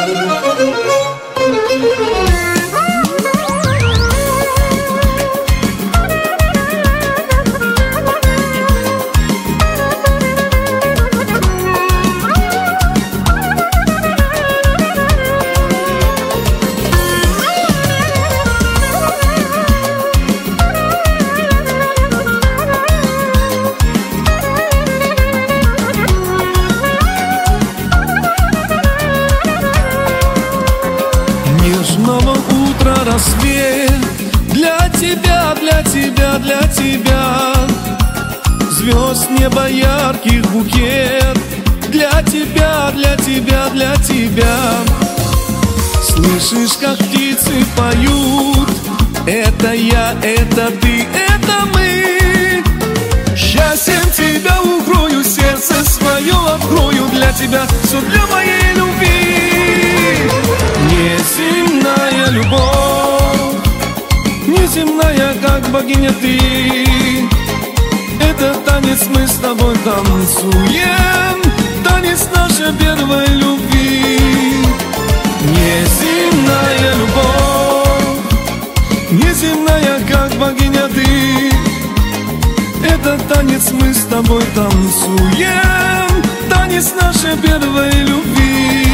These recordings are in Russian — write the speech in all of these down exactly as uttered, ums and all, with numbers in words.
Нежного утра рассвет для тебя, для тебя, для тебя. Звезд неба ярких букет для тебя, для тебя, для тебя. Слышишь, как птицы поют? Это я, это ты, это мы. Счастьем тебя укрою, сердце свое открою. Для тебя все для моей любви. Неземная любовь, неземная, как богиня ты. Это танец, мы с тобой танцуем, танец нашей первой любви. Неземная любовь, неземная, как богиня ты. Это танец, мы с тобой танцуем, танец нашей первой любви.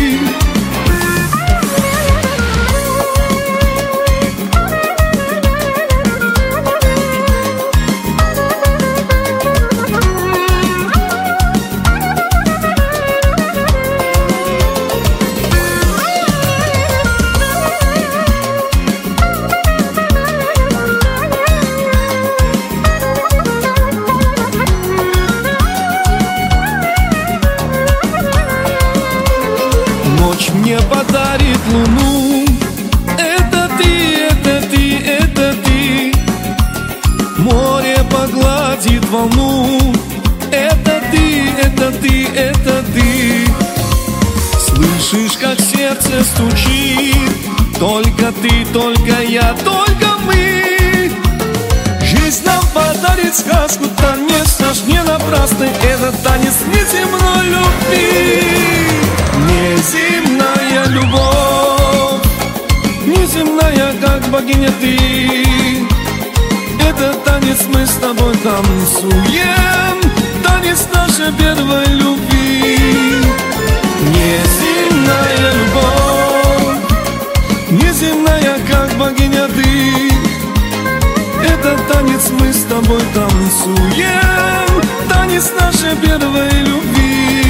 Ночь мне подарит луну. Это ты, это ты, это ты. Море погладит волну. Это ты, это ты, это ты. Слышишь, как сердце стучит? Только ты, только я, только мы. Жизнь нам подарит сказку, танец наш не напрасный. Это танец неземной любви. Неземная любовь, неземная, как богиня ты. Это танец, мы с тобой танцуем, танец нашей первой любви. Неземная любовь, неземная, как богиня ты. Это танец, мы с тобой танцуем, танец нашей первой любви.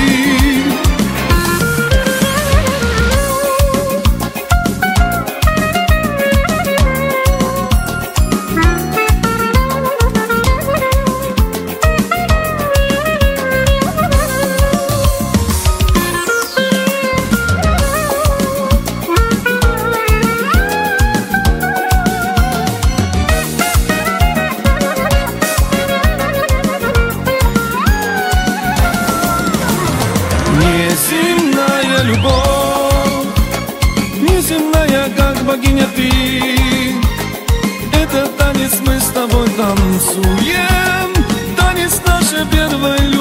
Неземная любовь, неземная, как богиня ты. Это танец, мы с тобой танцуем, танец нашей первой любви.